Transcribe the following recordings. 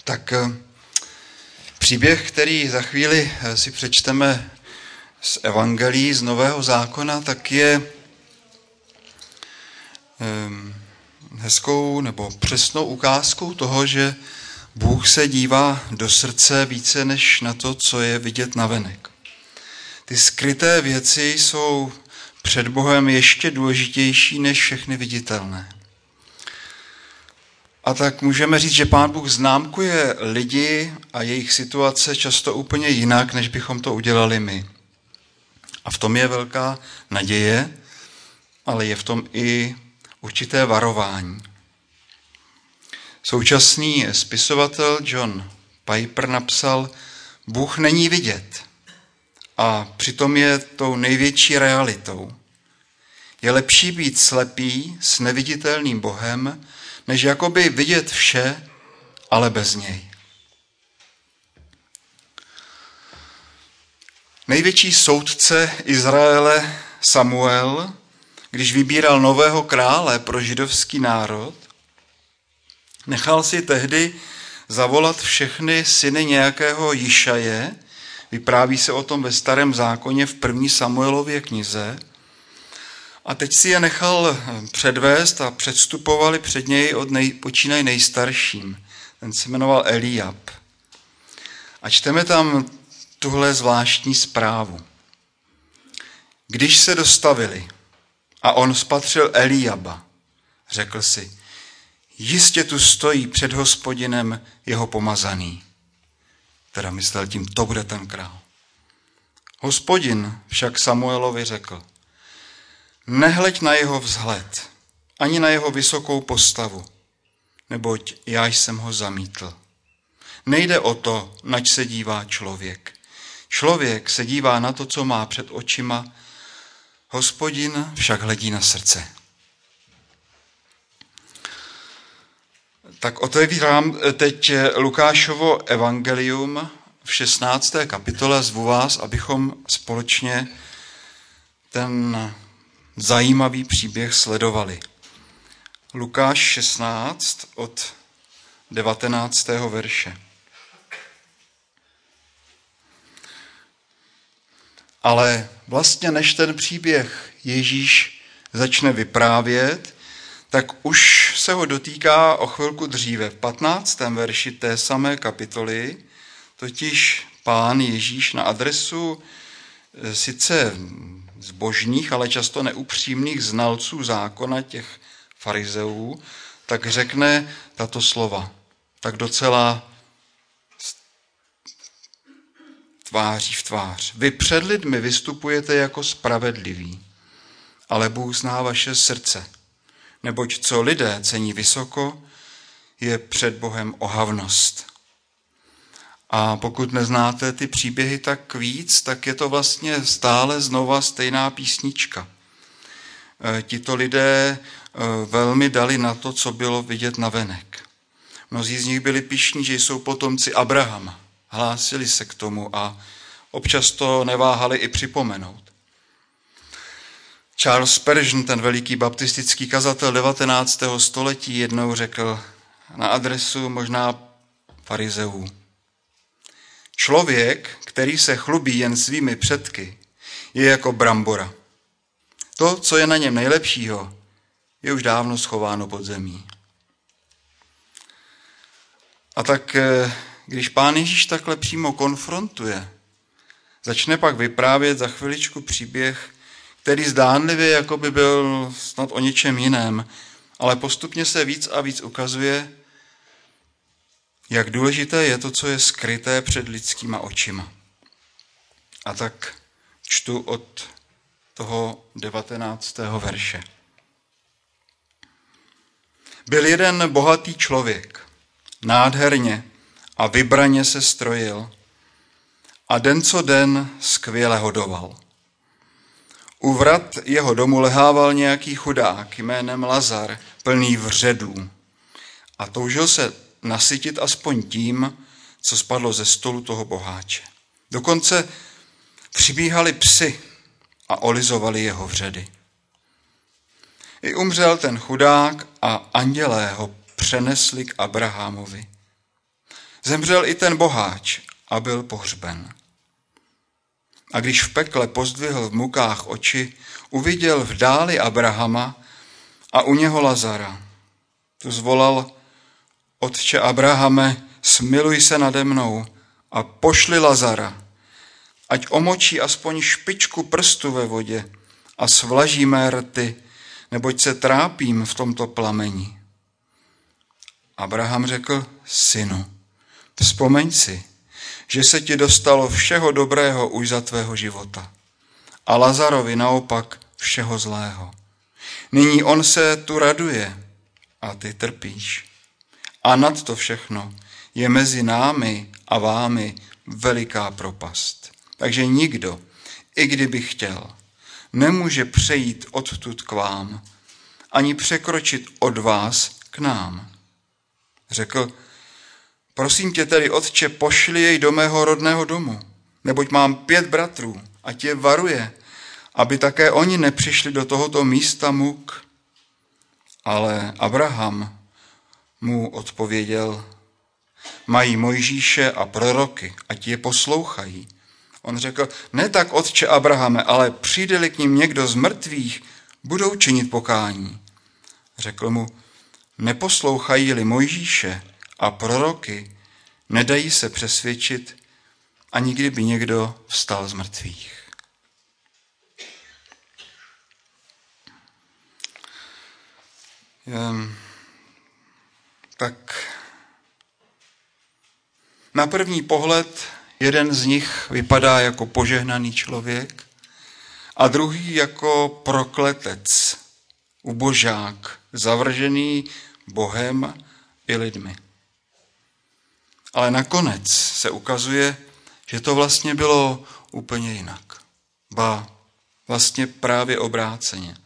Tak příběh, který za chvíli si přečteme z Evangelií, z Nového zákona, tak je hezkou nebo přesnou ukázkou toho, že Bůh se dívá do srdce více než na to, co je vidět navenek. Ty skryté věci jsou před Bohem ještě důležitější než všechny viditelné. A tak můžeme říct, že Pán Bůh známkuje lidi a jejich situace často úplně jinak, než bychom to udělali my. A v tom je velká naděje, ale je v tom i určité varování. Současný spisovatel John Piper napsal: Bůh není vidět a přitom je tou největší realitou. Je lepší být slepý s neviditelným Bohem, než jakoby vidět vše, ale bez něj. Největší soudce Izraele Samuel, když vybíral nového krále pro židovský národ, nechal si tehdy zavolat všechny syny nějakého Jišaje, vypráví se o tom ve Starém zákoně v 1. Samuelově knize, a teď si je nechal předvést a předstupovali před něj počínají nejstarším. Ten se jmenoval Eliab. A čteme tam tuhle zvláštní zprávu. Když se dostavili a on spatřil Eliaba, řekl si: jistě tu stojí před Hospodinem jeho pomazaný. Teda myslel tím, to bude ten král. Hospodin však Samuelovi řekl: nehleď na jeho vzhled, ani na jeho vysokou postavu, neboť já jsem ho zamítl. Nejde o to, nač se dívá člověk. Člověk se dívá na to, co má před očima, Hospodin však hledí na srdce. Tak otevírám teď Lukášovo evangelium v 16. kapitole. Zvu vás, abychom společně ten zajímavý příběh sledovali. Lukáš 16 od 19. verše. Ale vlastně než ten příběh Ježíš začne vyprávět, tak už se ho dotýká o chvilku dříve. V 15. verši té samé kapitoly totiž Pán Ježíš na adresu sice zbožných, ale často neupřímných znalců zákona, těch farizeů, tak řekne tato slova. Tak docela tváří v tvář. Vy před lidmi vystupujete jako spravedliví, ale Bůh zná vaše srdce. Neboť co lidé cení vysoko, je před Bohem ohavnost. A pokud neznáte ty příběhy tak víc, tak je to vlastně stále znova stejná písnička. Tito lidé velmi dali na to, co bylo vidět navenek. Mnozí z nich byli pyšní, že jsou potomci Abrahama. Hlásili se k tomu a občas to neváhali i připomenout. Charles Spurgeon, ten veliký baptistický kazatel 19. století, jednou řekl na adresu možná farizeů: člověk, který se chlubí jen svými předky, je jako brambora. To, co je na něm nejlepšího, je už dávno schováno pod zemí. A tak, když Pán Ježíš takhle přímo konfrontuje, začne pak vyprávět za chviličku příběh, který zdánlivě jako by byl snad o něčem jiném, ale postupně se víc a víc ukazuje, jak důležité je to, co je skryté před lidskýma očima. A tak čtu od toho 19. verše. Byl jeden bohatý člověk, nádherně a vybraně se strojil a den co den skvěle hodoval. U vrat jeho domu lehával nějaký chudák jménem Lazar, plný vředů, a toužil se nasytit aspoň tím, co spadlo ze stolu toho boháče. Dokonce přibíhali psi a olizovali jeho vředy. I umřel ten chudák a andělé ho přenesli k Abrahamovi. Zemřel i ten boháč a byl pohřben. A když v pekle pozdvihl v mukách oči, uviděl v dáli Abrahama a u něho Lazara. Tu zvolal: Otče Abrahame, smiluj se nade mnou a pošli Lazara, ať omočí aspoň špičku prstu ve vodě a svlaží mé rty, neboť se trápím v tomto plameni. Abraham řekl: Synu, vzpomeň si, že se ti dostalo všeho dobrého už za tvého života a Lazarovi naopak všeho zlého. Nyní on se tu raduje a ty trpíš. A nad to všechno je mezi námi a vámi veliká propast. Takže nikdo, i kdyby chtěl, nemůže přejít odtud k vám, ani překročit od vás k nám. Řekl: Prosím tě tedy, otče, pošli jej do mého rodného domu, neboť mám 5 bratrů, ať je varuje, aby také oni nepřišli do tohoto místa muk. Ale Abraham mu odpověděl: Mají Mojžíše a proroky, ať je poslouchají. On řekl: Ne tak, otče Abrahame, ale přijde-li k ním někdo z mrtvých, budou činit pokání. Řekl mu: Neposlouchají-li Mojžíše a proroky, nedají se přesvědčit, ani kdyby někdo vstal z mrtvých. Tak na první pohled jeden z nich vypadá jako požehnaný člověk a druhý jako prokletec, ubožák, zavržený Bohem i lidmi. Ale nakonec se ukazuje, že to vlastně bylo úplně jinak. Ba vlastně právě obráceně.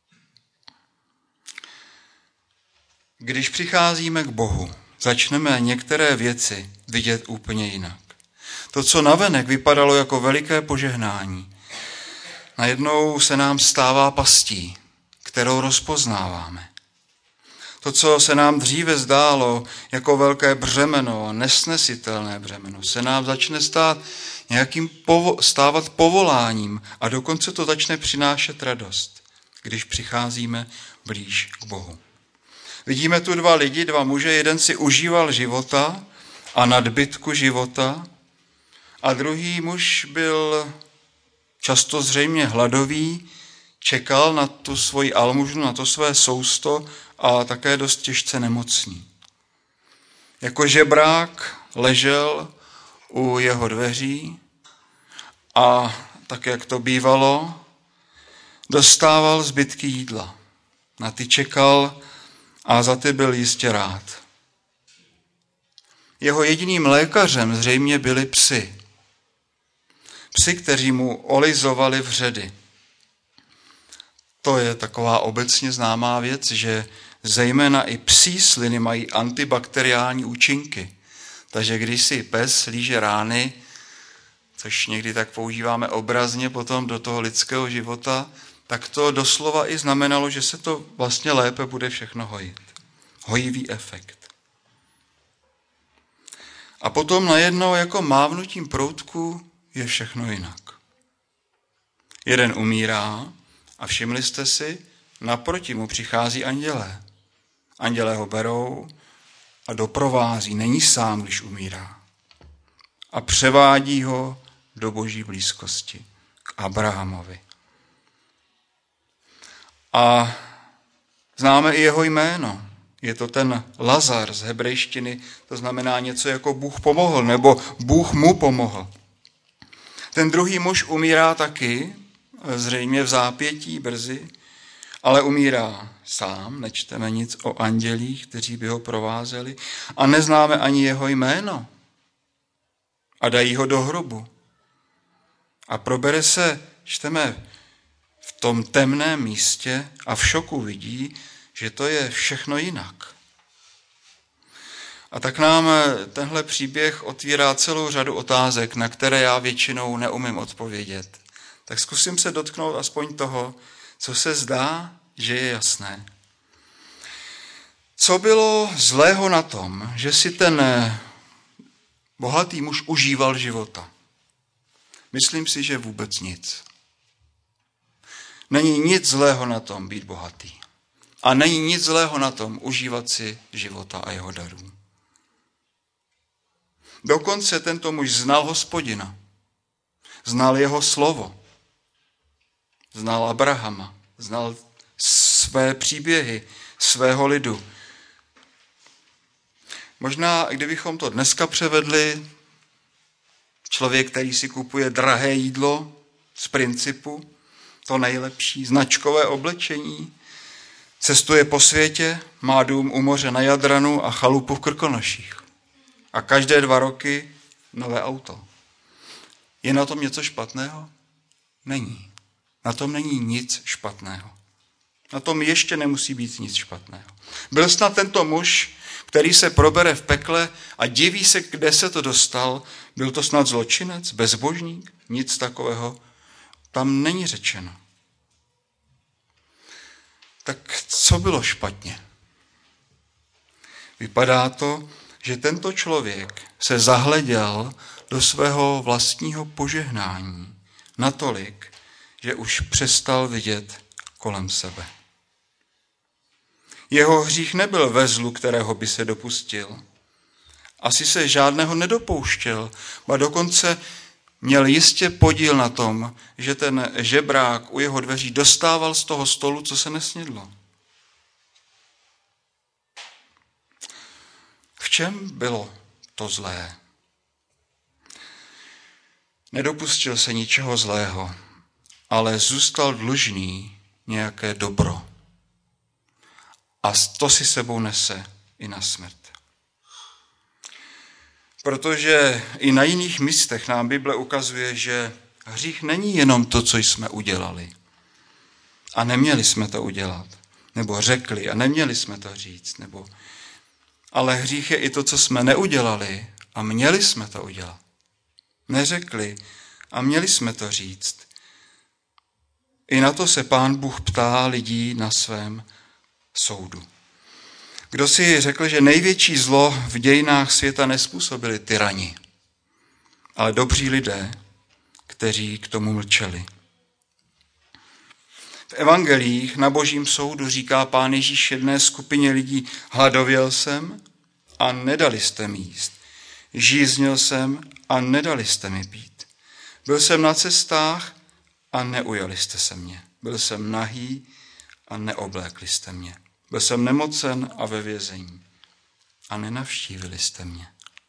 Když přicházíme k Bohu, začneme některé věci vidět úplně jinak. To, co navenek vypadalo jako veliké požehnání, najednou se nám stává pastí, kterou rozpoznáváme. To, co se nám dříve zdálo jako velké břemeno, nesnesitelné břemeno, se nám začne stávat povoláním a dokonce to začne přinášet radost, když přicházíme blíž k Bohu. Vidíme tu 2 lidi, 2 muže, jeden si užíval života a nadbytku života a druhý muž byl často zřejmě hladový, čekal na tu svoji almužnu, na to své sousto a také dost těžce nemocný. Jako žebrák ležel u jeho dveří a tak, jak to bývalo, dostával zbytky jídla. Na ty čekal a za ty byl jistě rád. Jeho jediným lékařem zřejmě byli psi. Psi, kteří mu olizovali vředy. To je taková obecně známá věc, že zejména i psí sliny mají antibakteriální účinky. Takže když si pes líže rány, což někdy tak používáme obrazně potom do toho lidského života, tak to doslova i znamenalo, že se to vlastně lépe bude všechno hojit. Hojivý efekt. A potom najednou jako mávnutím proutku je všechno jinak. Jeden umírá a všimli jste si, naproti mu přichází andělé. Andělé ho berou a doprovází, není sám, když umírá. A převádí ho do boží blízkosti, k Abrahamovi. A známe i jeho jméno. Je to ten Lazar z hebrejštiny, to znamená něco jako Bůh pomohl, nebo Bůh mu pomohl. Ten druhý muž umírá taky, zřejmě v zápětí brzy, ale umírá sám, nečteme nic o andělích, kteří by ho provázeli a neznáme ani jeho jméno. A dají ho do hrobu. A probere se, čteme, v tom temném místě a v šoku vidí, že to je všechno jinak. A tak nám tenhle příběh otvírá celou řadu otázek, na které já většinou neumím odpovědět. Tak zkusím se dotknout aspoň toho, co se zdá, že je jasné. Co bylo zlého na tom, že si ten bohatý muž užíval života? Myslím si, že vůbec nic. Není nic zlého na tom být bohatý. A není nic zlého na tom užívat si života a jeho darů. Dokonce tento muž znal Hospodina. Znal jeho slovo. Znal Abrahama. Znal své příběhy, svého lidu. Možná, kdybychom to dneska převedli, člověk, který si kupuje drahé jídlo z principu, to nejlepší, značkové oblečení, cestuje po světě, má dům u moře na Jadranu a chalupu v Krkonoších. A každé 2 roky nové auto. Je na tom něco špatného? Není. Na tom není nic špatného. Na tom ještě nemusí být nic špatného. Byl snad tento muž, který se probere v pekle a diví se, kde se to dostal, byl to snad zločinec, bezbožník? Nic takového tam není řečeno. Tak co bylo špatně? Vypadá to, že tento člověk se zahleděl do svého vlastního požehnání natolik, že už přestal vidět kolem sebe. Jeho hřích nebyl ve zlu, kterého by se dopustil. Asi se žádného nedopouštěl, ba dokonce měl jistě podíl na tom, že ten žebrák u jeho dveří dostával z toho stolu, co se nesnědlo. V čem bylo to zlé? Nedopustil se ničeho zlého, ale zůstal dlužný nějaké dobro. A to si sebou nese i na smrt. Protože i na jiných místech nám Bible ukazuje, že hřích není jenom to, co jsme udělali. A neměli jsme to udělat. Nebo řekli a neměli jsme to říct. Ale hřích je i to, co jsme neudělali a měli jsme to udělat. Neřekli a měli jsme to říct. I na to se Pán Bůh ptá lidí na svém soudu. Kdo si řekl, že největší zlo v dějinách světa nezpůsobili tyrani, ale dobří lidé, kteří k tomu mlčeli. V evangelích na Božím soudu říká Pán Ježíš jedné skupině lidí: hladověl jsem a nedali jste mi jíst. Žíznil jsem a nedali jste mi pít. Byl jsem na cestách a neujali jste se mě. Byl jsem nahý a neoblékli jste mě. Byl jsem nemocen a ve vězení a nenavštívili jste mě.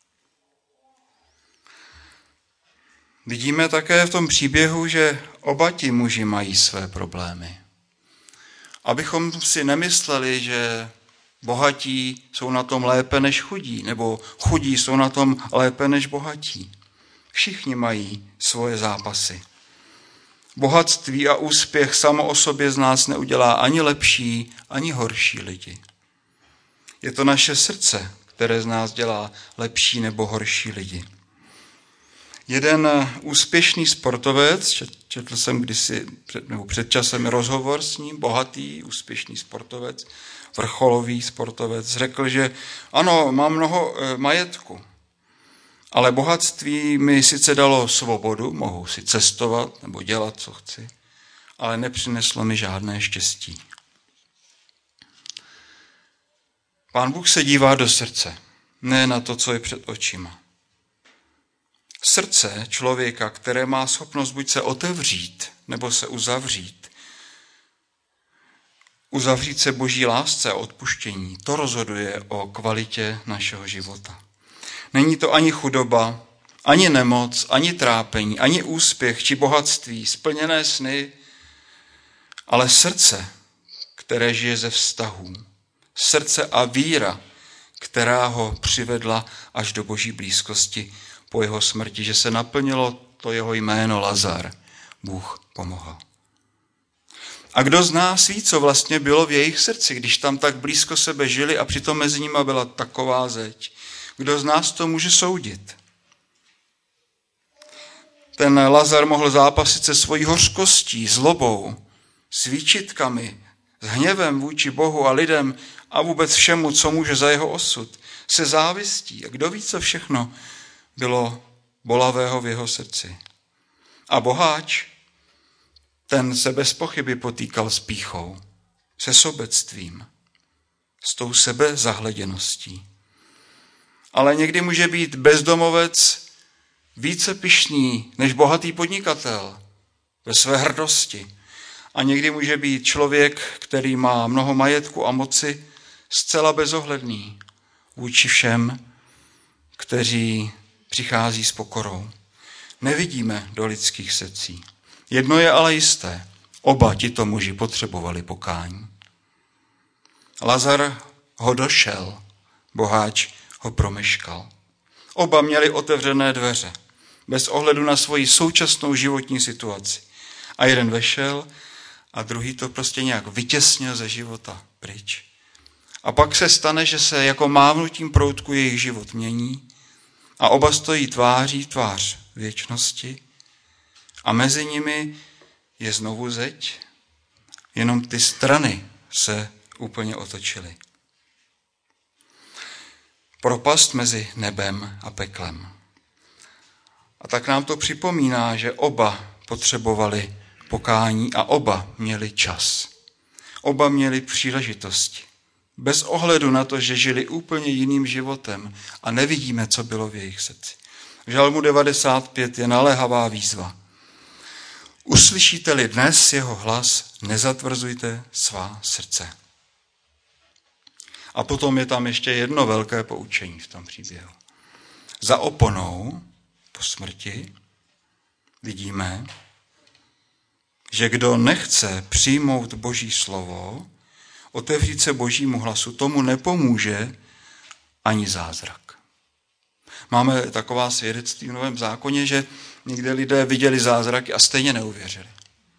Vidíme také v tom příběhu, že oba ti muži mají své problémy. Abychom si nemysleli, že bohatí jsou na tom lépe než chudí, nebo chudí jsou na tom lépe než bohatí. Všichni mají svoje zápasy. Bohatství a úspěch samo o sobě z nás neudělá ani lepší, ani horší lidi. Je to naše srdce, které z nás dělá lepší nebo horší lidi. Jeden úspěšný sportovec, četl jsem před časem rozhovor s ním, bohatý, úspěšný sportovec, vrcholový sportovec, řekl, že ano, mám mnoho majetku, ale bohatství mi sice dalo svobodu, mohu si cestovat nebo dělat, co chci, ale nepřineslo mi žádné štěstí. Pán Bůh se dívá do srdce, ne na to, co je před očima. Srdce člověka, které má schopnost buď se otevřít, nebo se uzavřít. Uzavřít se Boží lásce a odpuštění, to rozhoduje o kvalitě našeho života. Není to ani chudoba, ani nemoc, ani trápení, ani úspěch či bohatství, splněné sny, ale srdce, které žije ze vztahů. Srdce a víra, která ho přivedla až do Boží blízkosti po jeho smrti, že se naplnilo to jeho jméno Lazar. Bůh pomohl. A kdo z nás ví, co vlastně bylo v jejich srdci, když tam tak blízko sebe žili a přitom mezi nimi byla taková zeď? Kdo z nás to může soudit? Ten Lazar mohl zápasit se svojí hořkostí, zlobou, s výčitkami, s hněvem vůči Bohu a lidem a vůbec všemu, co může za jeho osud, se závistí. A kdo ví, co všechno bylo bolavého v jeho srdci. A boháč, ten se bez pochyby potýkal s pýchou, se sobectvím, s tou sebezahleděností. Ale někdy může být bezdomovec více pyšný než bohatý podnikatel ve své hrdosti. A někdy může být člověk, který má mnoho majetku a moci, zcela bezohledný vůči všem, kteří přichází s pokorou. Nevidíme do lidských srdcí. Jedno je ale jisté. Oba tito muži potřebovali pokání. Lazar ho došel, boháč ho promeškal. Oba měli otevřené dveře, bez ohledu na svoji současnou životní situaci. A jeden vešel a druhý to prostě nějak vytěsnil ze života pryč. A pak se stane, že se jako mávnutím proutku jejich život mění a oba stojí tváří v tvář věčnosti a mezi nimi je znovu zeď, jenom ty strany se úplně otočily. Propast mezi nebem a peklem. A tak nám to připomíná, že oba potřebovali pokání a oba měli čas. Oba měli příležitosti. Bez ohledu na to, že žili úplně jiným životem a nevidíme, co bylo v jejich srdci. V Žalmu 95 je naléhavá výzva. Uslyšíte-li dnes jeho hlas, nezatvrzujte svá srdce. A potom je tam ještě jedno velké poučení v tom příběhu. Za oponou po smrti vidíme, že kdo nechce přijmout Boží slovo, otevřít se Božímu hlasu, tomu nepomůže ani zázrak. Máme taková svědectví v Novém zákoně, že někde lidé viděli zázraky a stejně neuvěřili.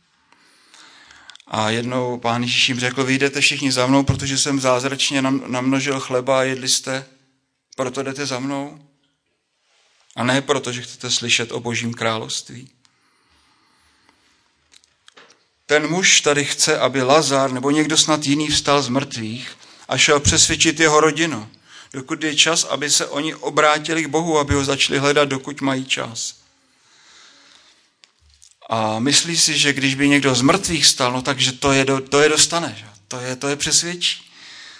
A jednou Pán Ježíš jim řekl, vy jdete všichni za mnou, protože jsem zázračně namnožil chleba a jedli jste, proto jdete za mnou. A ne proto, že chcete slyšet o Božím království. Ten muž tady chce, aby Lazar nebo někdo snad jiný vstal z mrtvých a šel přesvědčit jeho rodinu, dokud je čas, aby se oni obrátili k Bohu, aby ho začali hledat, dokud mají čas. A myslí si, že když by někdo z mrtvých vstal, no takže to je dostane, že? To je přesvědčí.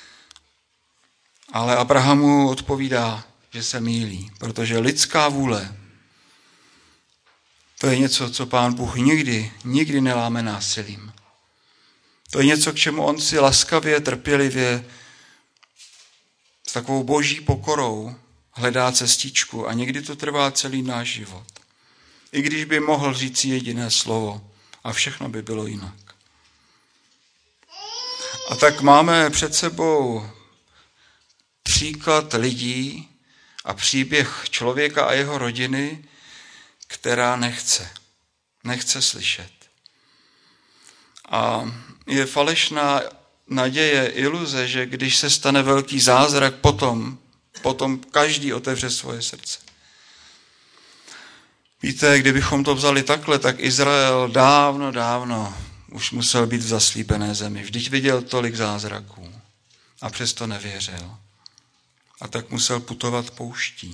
Ale Abrahamu odpovídá, že se mýlí, protože lidská vůle, to je něco, co Pán Bůh nikdy neláme násilím. To je něco, k čemu on si laskavě, trpělivě, s takovou boží pokorou hledá cestičku a někdy to trvá celý náš život. I když by mohl říct jediné slovo a všechno by bylo jinak. A tak máme před sebou příklad lidí a příběh člověka a jeho rodiny, která nechce slyšet. A je falešná naděje, iluze, že když se stane velký zázrak, potom každý otevře svoje srdce. Víte, kdybychom to vzali takhle, tak Izrael dávno už musel být v zaslíbené zemi. Vždyť viděl tolik zázraků a přesto nevěřil. A tak musel putovat pouští.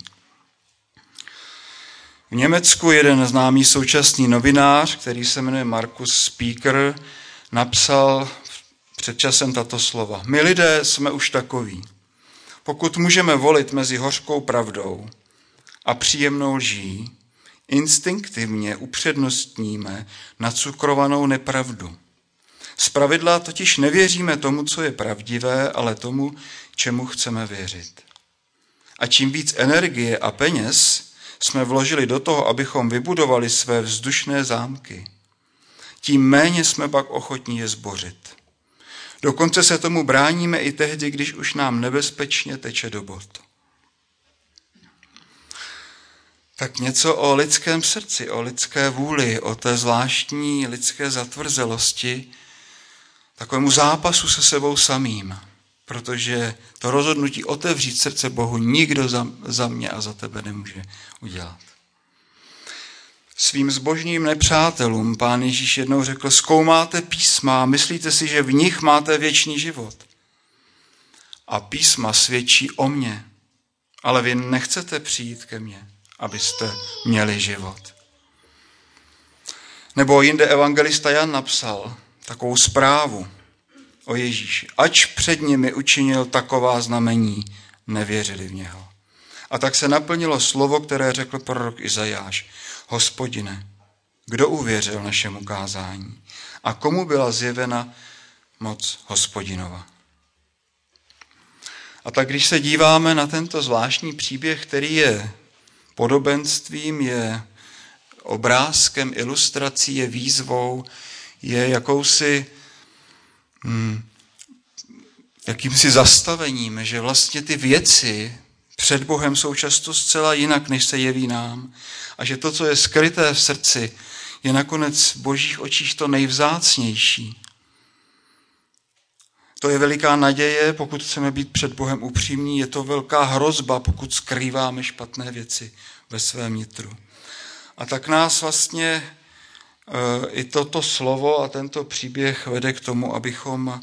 V Německu jeden známý současný novinář, který se jmenuje Markus Spieker, napsal před časem tato slova. My lidé jsme už takoví. Pokud můžeme volit mezi hořkou pravdou a příjemnou lží, instinktivně upřednostníme nacukrovanou nepravdu. Zpravidla totiž nevěříme tomu, co je pravdivé, ale tomu, čemu chceme věřit. A čím víc energie a peněz jsme vložili do toho, abychom vybudovali své vzdušné zámky, tím méně jsme pak ochotní je zbořit. Dokonce se tomu bráníme i tehdy, když už nám nebezpečně teče do bot. Tak něco o lidském srdci, o lidské vůli, o té zvláštní lidské zatvrzelosti, takovému zápasu se sebou samým, protože to rozhodnutí otevřít srdce Bohu nikdo za mě a za tebe nemůže udělat. Svým zbožným nepřátelům Pán Ježíš jednou řekl, zkoumáte písma a myslíte si, že v nich máte věčný život. A písma svědčí o mně, ale vy nechcete přijít ke mně, abyste měli život. Nebo jinde evangelista Jan napsal takovou zprávu o Ježíši. Ač před nimi učinil taková znamení, nevěřili v něho. A tak se naplnilo slovo, které řekl prorok Izajáš. Hospodine, kdo uvěřil našemu kázání? A komu byla zjevena moc Hospodinova? A tak když se díváme na tento zvláštní příběh, který je podobenstvím, je obrázkem, ilustrací, je výzvou, je jakýmsi zastavením, že vlastně ty věci před Bohem jsou často zcela jinak, než se jeví nám. A že to, co je skryté v srdci, je nakonec v Božích očích to nejvzácnější. To je veliká naděje, pokud chceme být před Bohem upřímní, je to velká hrozba, pokud skrýváme špatné věci ve svém nitru. A tak nás vlastně i toto slovo a tento příběh vede k tomu, abychom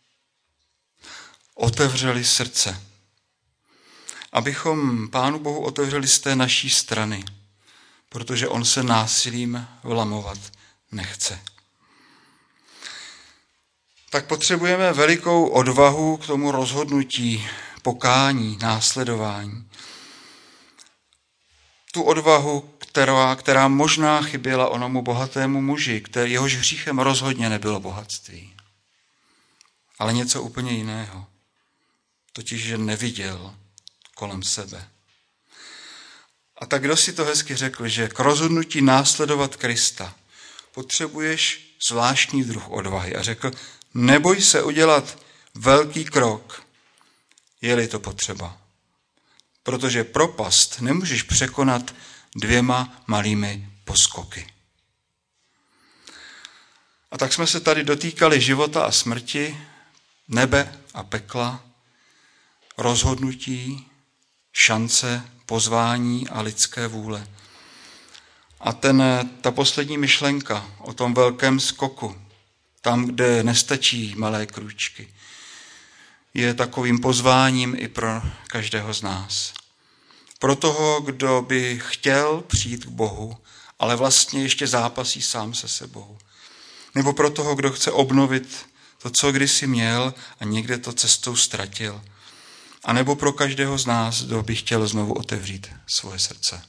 otevřeli srdce. Abychom Pánu Bohu otevřeli z té naší strany, protože on se násilím vlamovat nechce. Tak potřebujeme velikou odvahu k tomu rozhodnutí, pokání, následování. Tu odvahu, která možná chyběla onomu bohatému muži, jehož hříchem rozhodně nebylo bohatství, ale něco úplně jiného. Totiž, že neviděl kolem sebe. A tak kdo si to hezky řekl, že k rozhodnutí následovat Krista potřebuješ zvláštní druh odvahy. A řekl, neboj se udělat velký krok, je-li to potřeba. Protože propast nemůžeš překonat 2 malými poskoky. A tak jsme se tady dotýkali života a smrti, nebe a pekla, rozhodnutí, šance, pozvání a lidské vůle. A ta poslední myšlenka o tom velkém skoku, tam, kde nestačí malé krůčky, je takovým pozváním i pro každého z nás. Pro toho, kdo by chtěl přijít k Bohu, ale vlastně ještě zápasí sám se sebou. Nebo pro toho, kdo chce obnovit to, co kdysi měl a někde to cestou ztratil. A nebo pro každého z nás, kdo by chtěl znovu otevřít svoje srdce.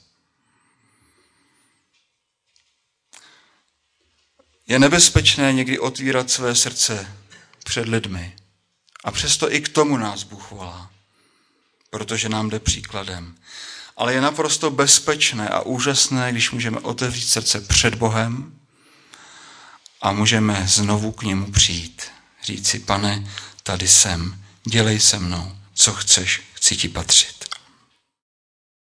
Je nebezpečné někdy otvírat své srdce před lidmi. A přesto i k tomu nás Bůh volá, protože nám jde příkladem. Ale je naprosto bezpečné a úžasné, když můžeme otevřít srdce před Bohem a můžeme znovu k němu přijít. Říct si, Pane, tady jsem, dělej se mnou, co chceš, chci ti patřit.